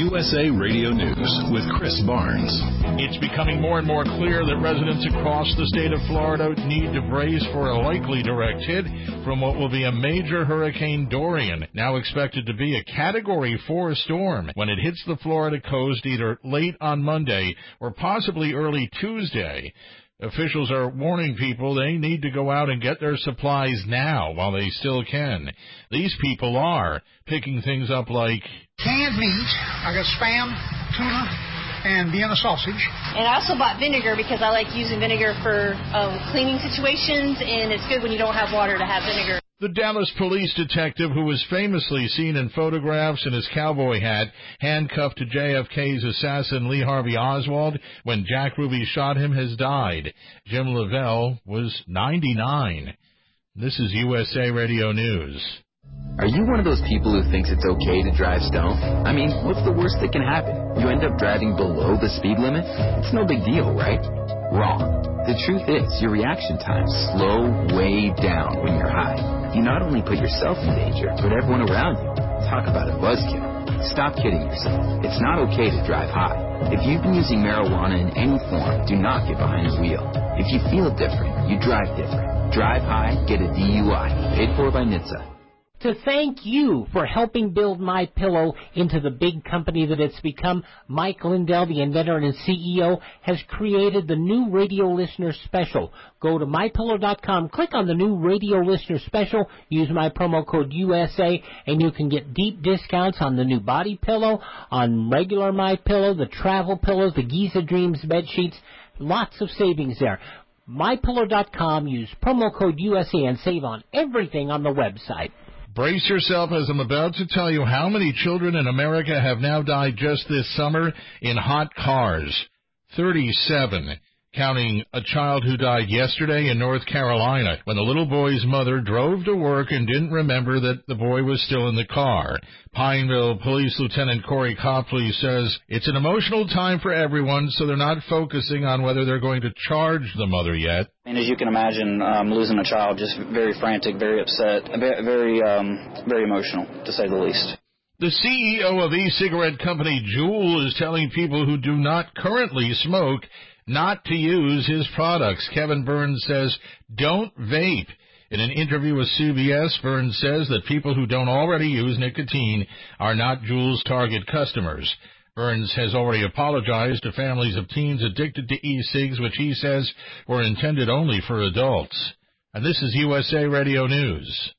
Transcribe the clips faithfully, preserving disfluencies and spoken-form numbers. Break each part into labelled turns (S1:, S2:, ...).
S1: U S A Radio News with Chris Barnes.
S2: It's becoming more and more clear that residents across the state of Florida need to brace for a likely direct hit from what will be a major Hurricane Dorian, now expected to be a Category four storm when it hits the Florida coast either late on Monday or possibly early Tuesday. Officials are warning people they need to go out and get their supplies now while they still can. These people are picking things up like
S3: canned meat. I got Spam, tuna, and Vienna sausage.
S4: And I also bought vinegar because I like using vinegar for um, cleaning situations, and it's good when you don't have water to have vinegar.
S2: The Dallas police detective, who was famously seen in photographs in his cowboy hat, handcuffed to J F K's assassin Lee Harvey Oswald when Jack Ruby shot him, has died. Jim Lavelle was ninety-nine. This is U S A Radio News.
S5: Are you one of those people who thinks it's okay to drive stoned? I mean, what's the worst that can happen? You end up driving below the speed limit? It's no big deal, right? Wrong. The truth is, your reaction times slow way down when you're high. You not only put yourself in danger, but everyone around you. Talk about a buzzkill. Stop kidding yourself. It's not okay to drive high. If you've been using marijuana in any form, do not get behind the wheel. If you feel different, you drive different. Drive high, get a D U I. Paid for by N H T S A.
S6: To thank you for helping build MyPillow into the big company that it's become, Mike Lindell, the inventor and C E O, has created the new radio listener special. Go to my pillow dot com, click on the new radio listener special, use my promo code U S A, and you can get deep discounts on the new body pillow, on regular MyPillow, the travel pillows, the Giza Dreams bed sheets. Lots of savings there. my pillow dot com, use promo code U S A and save on everything on the website.
S2: Brace yourself as I'm about to tell you how many children in America have now died just this summer in hot cars. thirty-seven, counting a child who died yesterday in North Carolina when the little boy's mother drove to work and didn't remember that the boy was still in the car. Pineville Police Lieutenant Corey Copley says it's an emotional time for everyone, so they're not focusing on whether they're going to charge the mother yet.
S7: And as you can imagine, um, losing a child, just very frantic, very upset, very, um, very emotional, to say the least.
S2: The C E O of e-cigarette company Juul is telling people who do not currently smoke not to use his products. Kevin Burns says, don't vape. In an interview with C B S, Burns says that people who don't already use nicotine are not Juul's target customers. Burns has already apologized to families of teens addicted to e-cigs, which he says were intended only for adults. And this is U S A Radio News.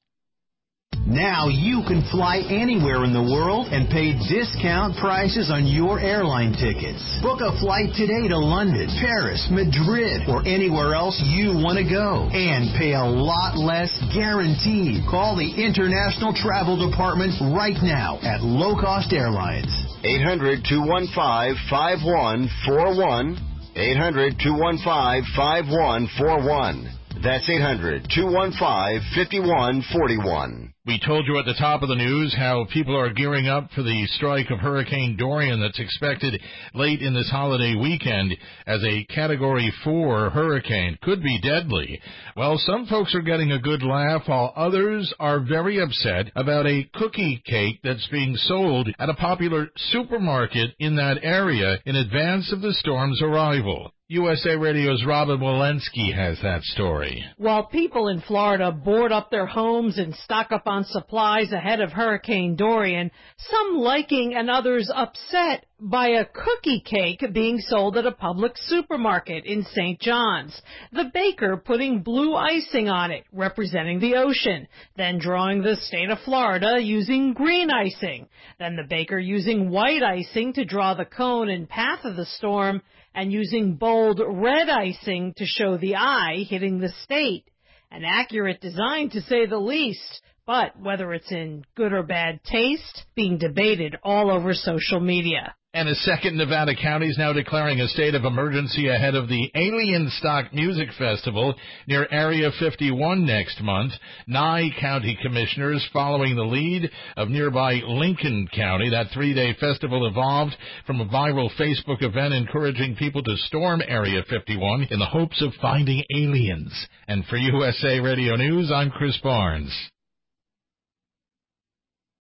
S8: Now you can fly anywhere in the world and pay discount prices on your airline tickets. Book a flight today to London, Paris, Madrid, or anywhere else you want to go. And pay a lot less guaranteed. Call the International Travel Department right now at Low Cost Airlines.
S9: eight hundred, two one five, five one four one. eight hundred, two one five, five one four one. That's eight hundred, two one five, five one four one.
S2: We told you at the top of the news how people are gearing up for the strike of Hurricane Dorian that's expected late in this holiday weekend as a Category four hurricane. Could be deadly. Well, some folks are getting a good laugh, while others are very upset about a cookie cake that's being sold at a popular supermarket in that area in advance of the storm's arrival. U S A Radio's Robin Walensky has that story.
S10: While people in Florida board up their homes and stock up on supplies ahead of Hurricane Dorian, some liking and others upset by a cookie cake being sold at a public supermarket in Saint John's. The baker putting blue icing on it, representing the ocean, then drawing the state of Florida using green icing, then the baker using white icing to draw the cone and path of the storm, and using bold red icing to show the eye hitting the state. An accurate design, to say the least, but whether it's in good or bad taste, being debated all over social media.
S2: And a second Nevada county is now declaring a state of emergency ahead of the Alien Stock Music Festival near Area fifty-one next month. Nye County commissioners following the lead of nearby Lincoln County. That three-day festival evolved from a viral Facebook event encouraging people to storm Area fifty-one in the hopes of finding aliens. And for U S A Radio News, I'm Chris Barnes.